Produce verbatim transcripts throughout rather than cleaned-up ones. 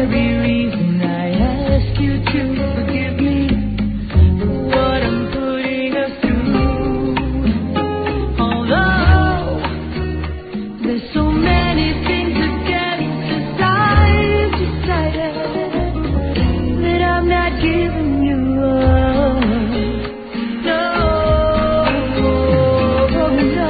very reason I ask you to forgive me for what I'm putting us through. Although there's so many things against us, I've decided that I'm not giving you up. No, no.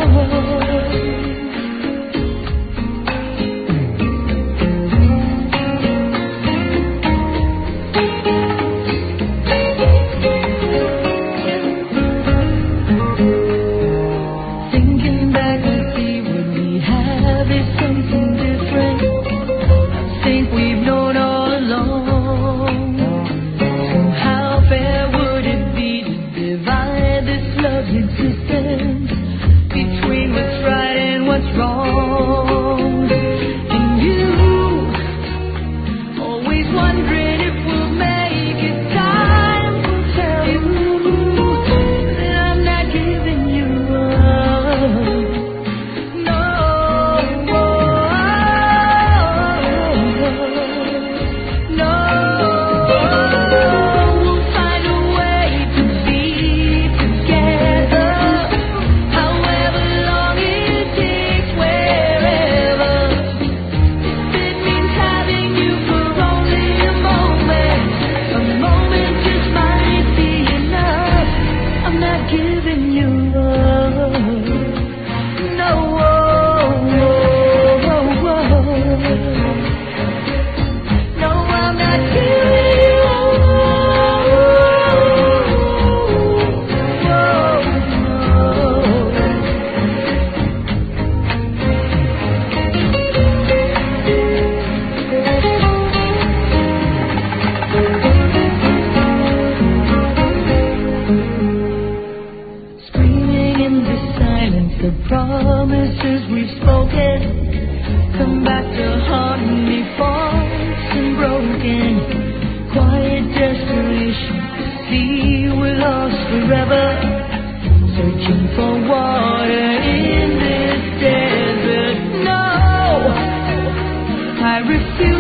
Thinking back, I see what we have is something different. I think we've known all along. So how fair would it be to divide this love's existence between what's right and what's wrong? And you always wondering if we'll make it. Time will tell you that I'm not giving you up. No, no. We'll find a way to be together, however long it takes, wherever. If it means having you for only a moment, a moment just might be enough. I'm not giving you up. No, no, I'm not giving you screaming in the silence, the promises we've spoken come back to haunt me, false and broken. Quiet desperation, see we're lost forever, searching for water in this desert. No, I refuse